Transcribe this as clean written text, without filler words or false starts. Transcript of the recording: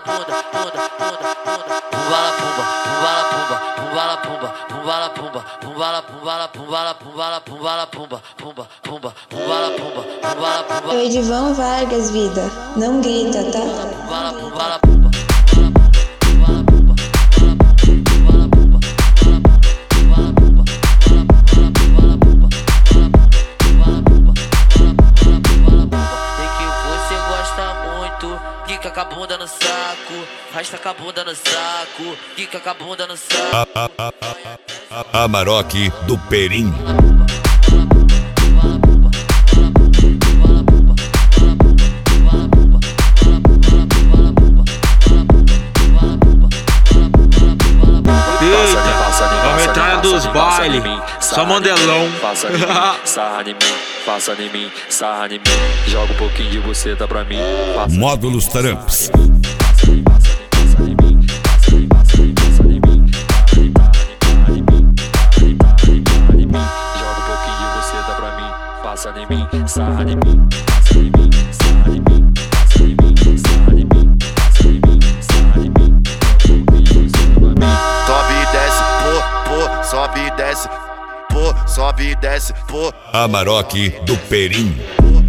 bunda, bunda, bunda, bunda. Pumbala pumba, pumbala pumba, pumbala pumba, pumbala pumba, pumbala pumbala pumbala pumbala pumbala pumba, pumba, pumba, pumbala pumba, pumbala pumba. É o Edivan Vargas, vida. Não grita, tá? Pumbala pumbala pumba, pumbala pumba, pumbala pumba, pumbala pumba, pumbala pumba, pumbala pumba, pumbala pumba, pumbala pumba. Sei que você gosta muito, quica com a bunda no saco, rasta com a bunda no saco, quica com a bunda no saco. Amarok do Perim. A metralha dos bailes, só modelão. Passa em mim, sarra em mim, passa em mim, sarra em mim. Joga um pouquinho de você, dá pra mim. Módulos Tramps. Joga um pouquinho de você, dá pra mim. Passa em mim, sarra em mim, passa em mim, sarra em mim, passa em mim, sarra em mim, passa em mim, sarra em mim. Sobe e desce, pô, sobe e desce, pô, sobe e desce, pô. Amarok do Perim. Pô.